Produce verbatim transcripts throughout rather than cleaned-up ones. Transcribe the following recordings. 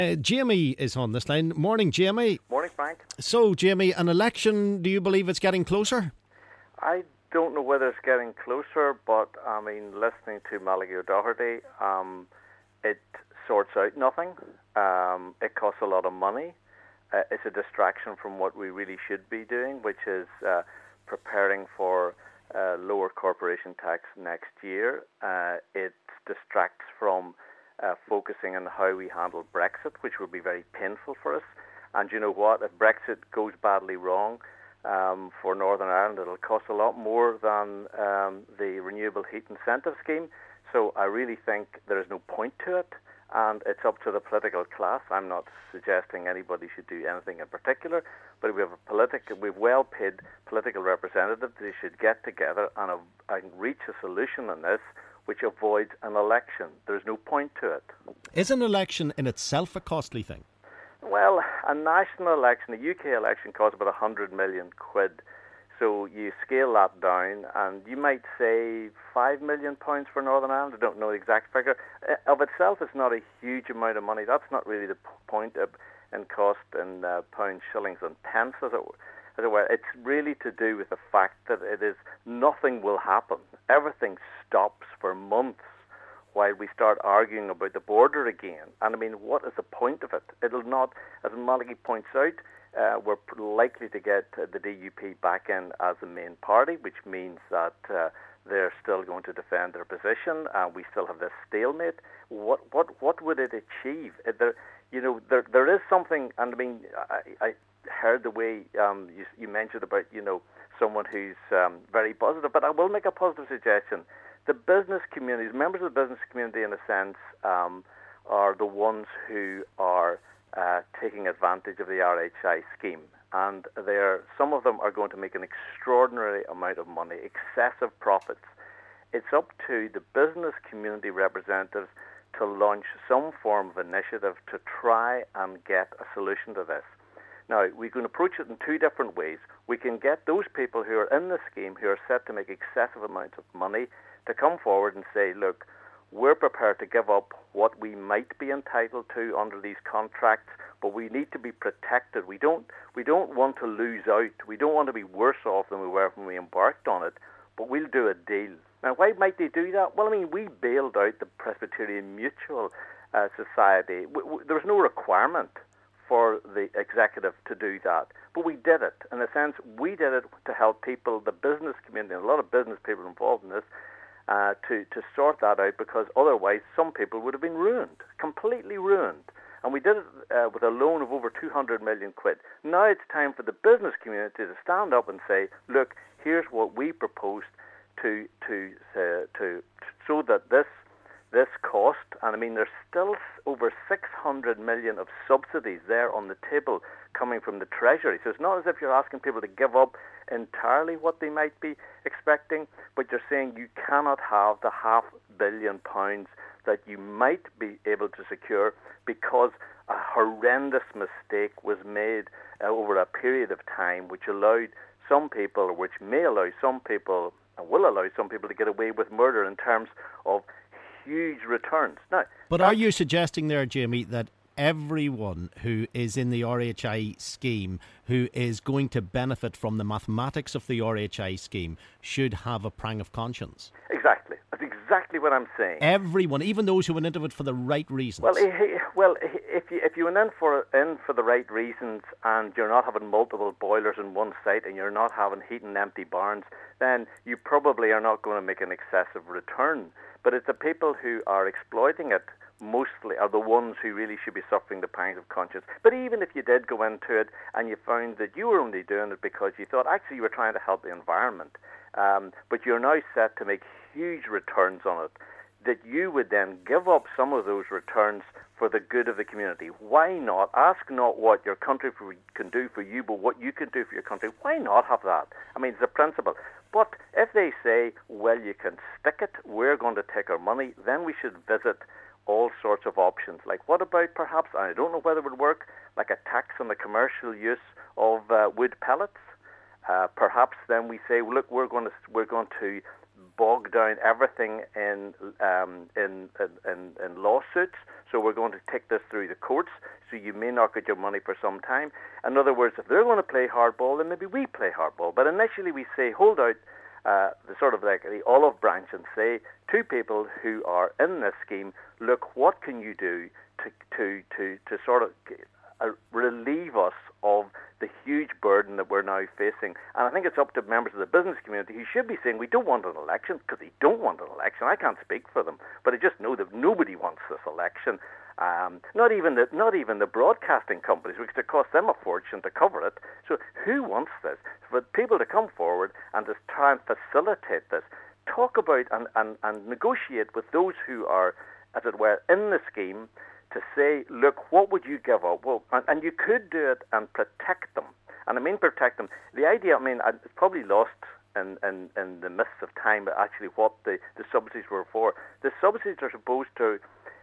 Uh, Jamie is on this line. Morning, Jamie. Morning, Frank. So, Jamie, an election, do you believe it's getting closer? I don't know whether it's getting closer, but I mean, listening to Malachy O'Doherty, um, it sorts out nothing. Um, it costs a lot of money. Uh, it's a distraction from what we really should be doing, which is uh, preparing for uh, lower corporation tax next year. Uh, it distracts from uh, focusing on how we handle Brexit, which will be very painful for us. And you know what? If Brexit goes badly wrong um, for Northern Ireland, it'll cost a lot more than um, the Renewable Heat Incentive Scheme. So I really think there is no point to it. And it's up to the political class. I'm not suggesting anybody should do anything in particular, but we have a political, we've well-paid political representatives. They should get together and, uh, and reach a solution on this, which avoids an election. There's no point to it. Is an election in itself a costly thing? Well, a national election, a U K election, costs about one hundred million quid. So you scale that down, and you might say five million pounds for Northern Ireland. I don't know the exact figure. Of itself, it's not a huge amount of money. That's not really the point of, in cost in uh, pounds, shillings, and pence, as it, as it were. It's really to do with the fact that it is nothing will happen. Everything stops for months while we start arguing about the border again. And I mean, what is the point of it? It'll not, as Malachy points out, Uh, we're likely to get uh, the D U P back in as the main party, which means that uh, they're still going to defend their position, and we still have this stalemate. What what what would it achieve? Uh, there, you know, there there is something, and I mean, I, I heard the way um, you, you mentioned about you know someone who's um, very positive, but I will make a positive suggestion. The business communities, members of the business community, in a sense, um, are the ones who are Uh, taking advantage of the R H I scheme, and they're, some of them are going to make an extraordinary amount of money, excessive profits. It's up to the business community representatives to launch some form of initiative to try and get a solution to this. Now, we can approach it in two different ways. We can get those people who are in the scheme, who are set to make excessive amounts of money, to come forward and say, look, we're prepared to give up what we might be entitled to under these contracts, but we need to be protected. We don't we don't want to lose out. We don't want to be worse off than we were when we embarked on it, but we'll do a deal. Now, why might they do that? Well, I mean, we bailed out the Presbyterian Mutual uh, Society. W- w- there was no requirement for the executive to do that, but we did it. In a sense, we did it to help people, the business community, and a lot of business people involved in this, Uh, to, to sort that out, because otherwise some people would have been ruined, completely ruined. And we did it uh, with a loan of over two hundred million quid. Now it's time for the business community to stand up and say, look, here's what we proposed to to uh, to so that this this cost, and I mean there's still over six hundred million of subsidies there on the table coming from the Treasury. So it's not as if you're asking people to give up entirely what they might be expecting, but you're saying you cannot have the half billion pounds that you might be able to secure because a horrendous mistake was made uh, over a period of time which allowed some people, or which may allow some people, and will allow some people to get away with murder in terms of huge returns. Now, but are you suggesting there, Jamie, that everyone who is in the R H I scheme, who is going to benefit from the mathematics of the R H I scheme, should have a pang of conscience? Exactly. That's exactly what I'm saying. Everyone, even those who went into it for the right reasons. Well, well, if you if you went in for in for the right reasons, and you're not having multiple boilers in one site, and you're not having heating empty barns, then you probably are not going to make an excessive return. But it's the people who are exploiting it mostly are the ones who really should be suffering the pangs of conscience. But even if you did go into it and you found that you were only doing it because you thought actually you were trying to help the environment, um, but you're now set to make huge returns on it, that you would then give up some of those returns for the good of the community. Why not? Ask not what your country can do for you, but what you can do for your country. Why not have that? I mean, it's a principle. But if they say, well, you can stick it, we're going to take our money, then we should visit all sorts of options. Like, what about perhaps, and I don't know whether it would work, like a tax on the commercial use of uh, wood pellets? Uh, perhaps then we say, well, look, we're going to we're going to bog down everything in, um, in, in, in lawsuits. So we're going to take this through the courts, so you may not get your money for some time. In other words, if they're going to play hardball, then maybe we play hardball. But initially we say, hold out uh, the sort of like the olive branch and say to people who are in this scheme, look, what can you do to to to, to sort of uh, relieve us of the huge burden that we're now facing. And I think it's up to members of the business community who should be saying we don't want an election, because they don't want an election. I can't speak for them, but I just know that nobody wants this election. Um, not even the not even the broadcasting companies, because it costs them a fortune to cover it. So who wants this? For people to come forward and to try and facilitate this, talk about and, and, and negotiate with those who are, as it were, in the scheme, to say, look, what would you give up? Well, and, and you could do it and protect them. And I mean protect them. The idea, I mean, it's probably lost in, in, in the mists of time, but actually what the, the subsidies were for. The subsidies are supposed to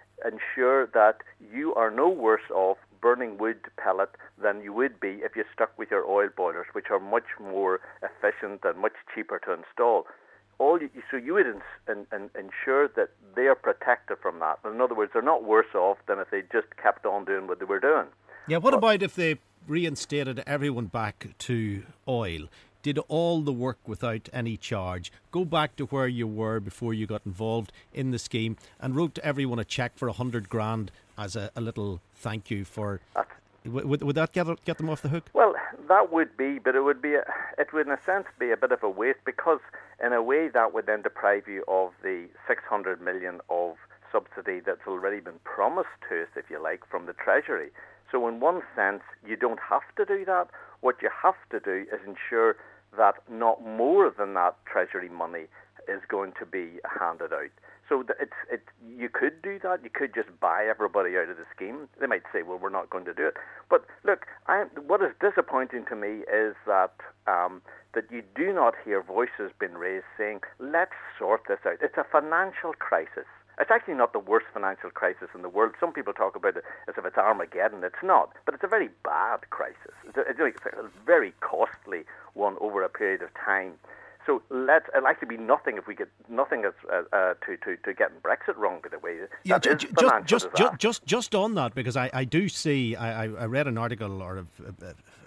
ensure that you are no worse off burning wood pellet than you would be if you stuck with your oil boilers, which are much more efficient and much cheaper to install. All you, so you would ins, in, in, ensure that they are protected from that. In other words, they're not worse off than if they just kept on doing what they were doing. Yeah, what but, about if they reinstated everyone back to oil, did all the work without any charge, go back to where you were before you got involved in the scheme, and wrote to everyone a cheque for a hundred grand as a, a little thank you for... Would, would that get get them off the hook? Well, that would be, but it would be, a, it would in a sense be a bit of a waste, because in a way that would then deprive you of the six hundred million of subsidy that's already been promised to us, if you like, from the Treasury. So in one sense, you don't have to do that. What you have to do is ensure that not more than that Treasury money is going to be handed out. So it's it. You could do that. You could just buy everybody out of the scheme. They might say, well, we're not going to do it. But look, I, what is disappointing to me is that um, that you do not hear voices being raised saying, let's sort this out. It's a financial crisis. It's actually not the worst financial crisis in the world. Some people talk about it as if it's Armageddon. It's not. But it's a very bad crisis. It's a, it's a very costly one over a period of time. So let it'll actually be nothing if we get nothing as, uh, uh, to, to, to getting Brexit wrong, by the way. Yeah, ju- ju- just just, just just just on that, because I, I do see I, I read an article or a, a,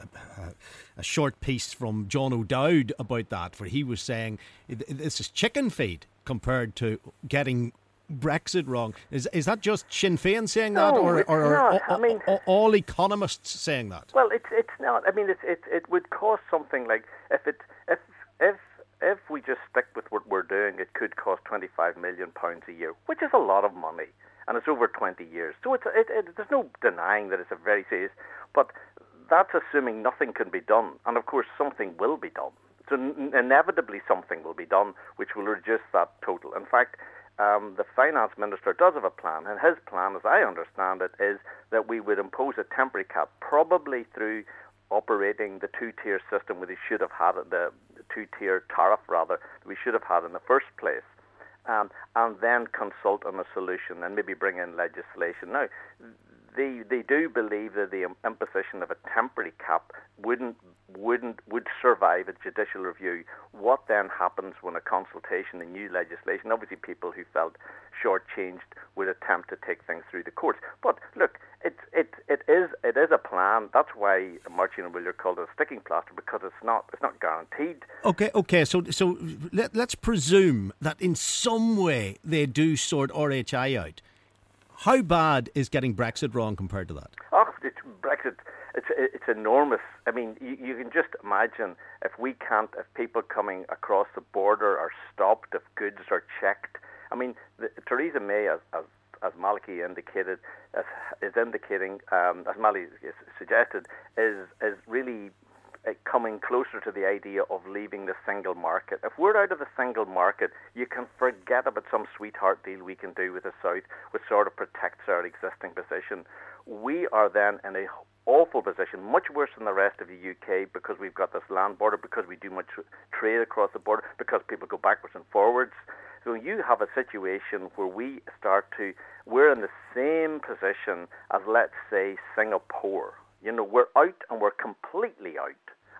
a, a short piece from John O'Dowd about that, where he was saying this is chicken feed compared to getting Brexit wrong. Is is that just Sinn Féin saying no, that, or, or, or not. all, I mean, all economists saying that? Well, it's it's not. I mean, it's it it would cost something like if it if if. If we just stick with what we're doing, it could cost twenty-five million pounds a year, which is a lot of money, and it's over twenty years. So it's, it, it, there's no denying that it's a very serious, but that's assuming nothing can be done. And of course, something will be done. So n- inevitably something will be done, which will reduce that total. In fact, um, the finance minister does have a plan, and his plan, as I understand it, is that we would impose a temporary cap, probably through operating the two-tier system where they should have had it, the two-tier tariff rather, we should have had in the first place, um, and then consult on a solution and maybe bring in legislation. Now, they they do believe that the imposition of a temporary cap wouldn't wouldn't would survive a judicial review. What then happens when a consultation and new legislation? Obviously, people who felt shortchanged would attempt to take things through the courts. But look, it it it is it is a plan. That's why Martin O'Willier called it a sticking plaster, because it's not it's not guaranteed. Okay, okay. So so let, let's presume that in some way they do sort R H I out. How bad is getting Brexit wrong compared to that? Oh, it's Brexit. It's it's enormous. I mean, you, you can just imagine if we can't, if people coming across the border are stopped, if goods are checked. I mean, the, Theresa May, as as, as Malachy indicated, as, is indicating, um, as Malachy suggested, is is really uh, coming closer to the idea of leaving the single market. If we're out of the single market, you can forget about some sweetheart deal we can do with the South, which sort of protects our existing position. We are then in a awful position, much worse than the rest of the U K, because we've got this land border, because we do much trade across the border, because people go backwards and forwards. So you have a situation where we start to, we're in the same position as, let's say, Singapore. You know, we're out and we're completely out.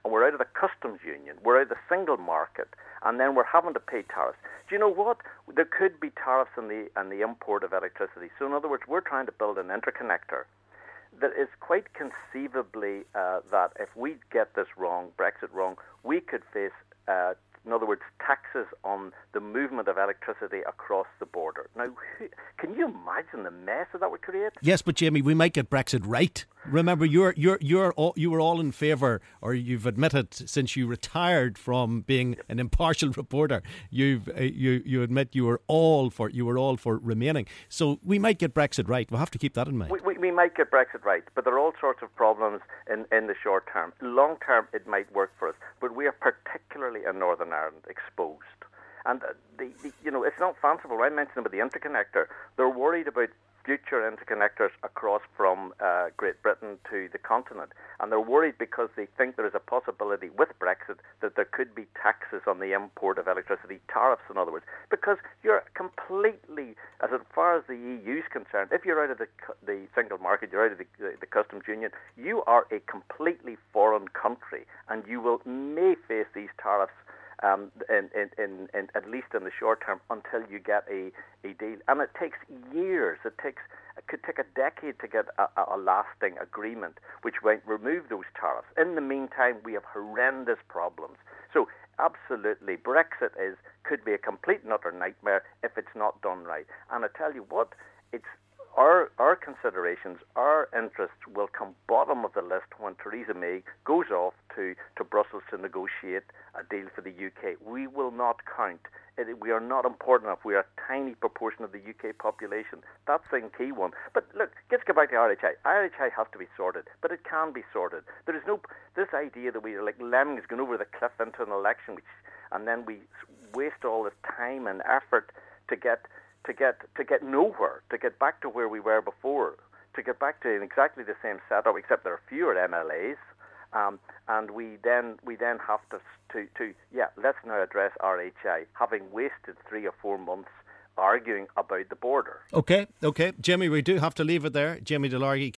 and we're out of the customs union, we're out of the single market, and then we're having to pay tariffs. Do you know what? There could be tariffs on the, on the import of electricity. So in other words, we're trying to build an interconnector that is quite conceivably uh, that if we get this wrong, Brexit wrong, we could face uh, in other words, taxes on the movement of electricity across the border. Now, can you imagine the mess that that would create? Yes, but Jamie, we might get Brexit right. Remember, you're you're you're all, you were all in favour, or you've admitted since you retired from being an impartial reporter, you've uh, you you admit you were all for you were all for remaining. So we might get Brexit right. We'll have to keep that in mind. We, we, we might get Brexit right, but there are all sorts of problems in, in the short term. Long term, it might work for us, but we are particularly in Northern Ireland exposed. And the, the you know, it's not fanciful. I mentioned about the interconnector. They're worried about future interconnectors across from uh, Great Britain to the continent. And they're worried because they think there is a possibility with Brexit that there could be taxes on the import of electricity, tariffs in other words, because you're completely, as far as the E U is concerned, if you're out of the the single market, you're out of the, the, the customs union, you are a completely foreign country, and you will may face these tariffs Um, in, in, in, in, at least in the short term, until you get a, a deal. And it takes years. It takes it could take a decade to get a, a lasting agreement which might remove those tariffs. In the meantime, we have horrendous problems. So absolutely, Brexit is could be a complete and utter nightmare if it's not done right. And I tell you what, it's Our our considerations, our interests will come bottom of the list when Theresa May goes off to, to Brussels to negotiate a deal for the U K. We will not count. It, we are not important enough. We are a tiny proportion of the U K population. That's the key one. But look, let's get back to R H I. R H I has to be sorted, but it can be sorted. There is no this idea that we are like lemmings going over the cliff into an election, which, and then we waste all this time and effort to get. to get to get nowhere, to get back to where we were before, to get back to exactly the same setup, except there are fewer M L As, um, and we then we then have to to to yeah, let's now address R H I, having wasted three or four months arguing about the border. Okay, okay, Jimmy, we do have to leave it there. Jimmy Delargy,